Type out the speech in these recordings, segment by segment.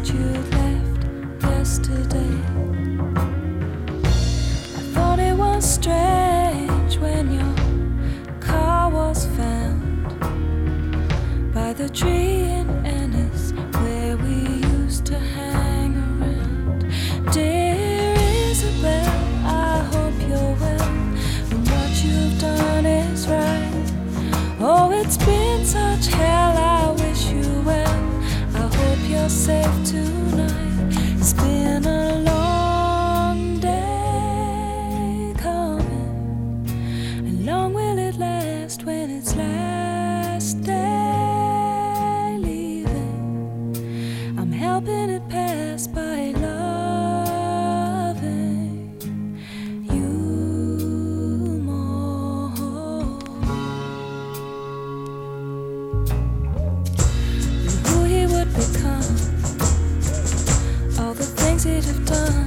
that you left yesterday. I thought it was strange when your car was found by the tree in Ennis where we used to hang around. Dear Isabel, I hope you're well and what you've done is right. Oh, it's been such hell, I wish you well. I hope you're safe tonight. It's been a long day coming, and long will it last when it's last day leaving. I'm helping it pass by loving you more. Who he would become, all the things he'd have done.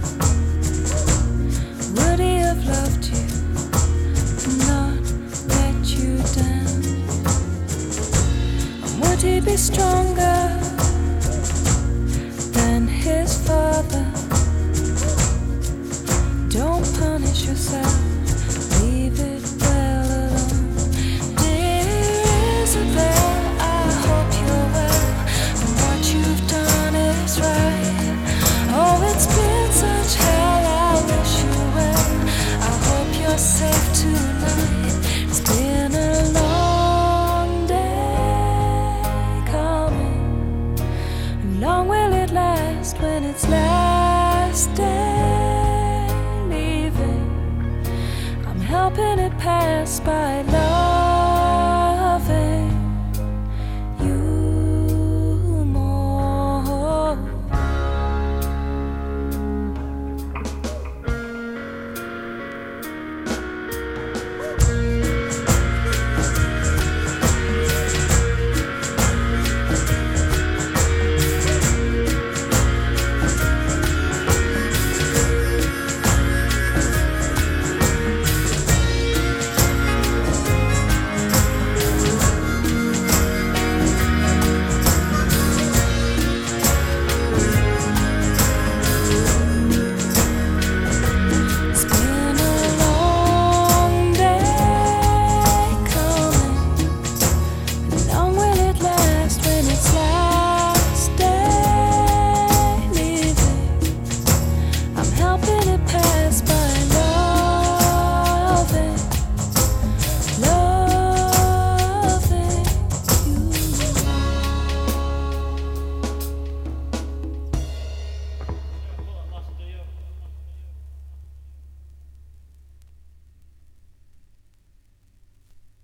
Would he have loved you and not let you down? And would he be stronger than his father? Don't punish yourself, leave it well alone. Dear Isabel, I hope you're well and what you've done is right. Oh, it's been such hell, I wish you well. I hope you're safe tonight. It's been a long day coming, and long will it last when it's last day leaving. I'm helping it pass by love.